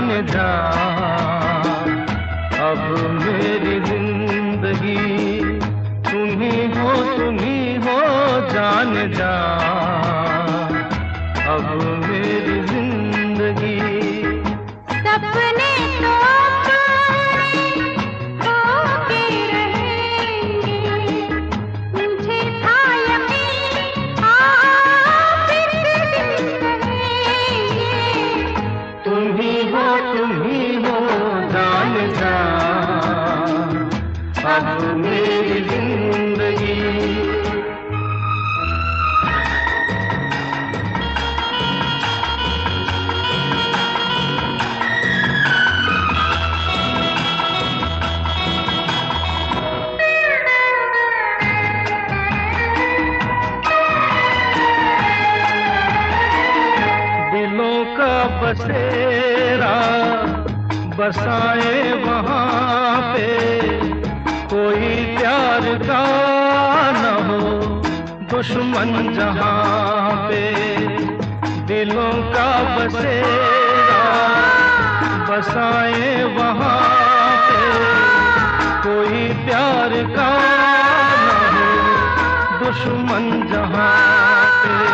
जान जा, अब मेरी जिंदगी तुम ही हो जान जा, अब मेरी जिंदगी। सपने तो होके रहेंगे, मुझे था यकीन फिर दिन रहेंगे। तुम ही हो जान जा, अब मेरी जिंदगी। बसेरा बसाए वहाँ पे, कोई प्यार का न हो दुश्मन जहाँ पे। दिलों का बसेरा बसाए वहाँ पे, कोई प्यार का न हो दुश्मन जहाँ पे।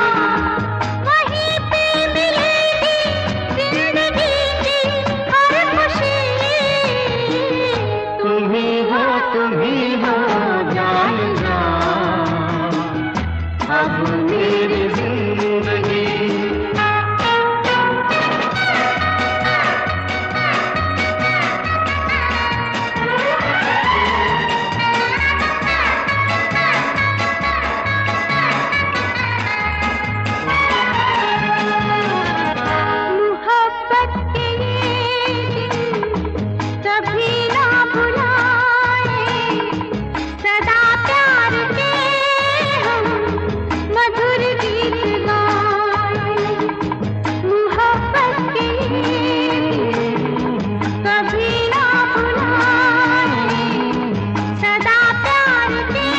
तुम ही हो जान जा, अब मेरी जिंदगी। मोहब्बत के ये दिन कभी ना भुलाए, सदा प्यार के हम मधुर गीत गाए। मोहब्बत के ये दिन कभी ना भुलाए, सदा प्यार के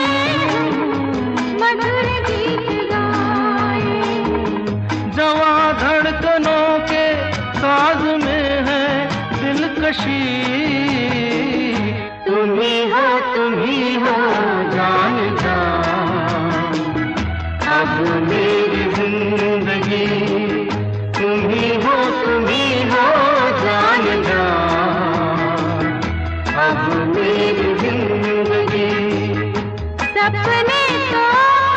हम मधुर गीत गाए। जवां धड़कनों के साज में है दिलकशी, तुम ही हो जान जा, अब मेरी जिंदगी। तुम ही हो जान जा, अब मेरी जिंदगी। सपने तो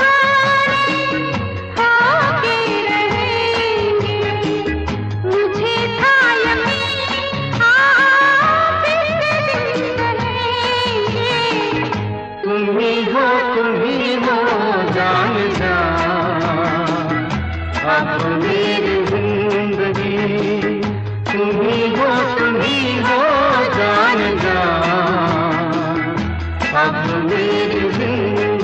होके रहेंगे, मुझे था यकीन फिर दिन रहेंगे। तुम ही हो जान जा, अब मेरी जिंदगी। तुम ही हो जान जा, अब मेरी जिंदगी।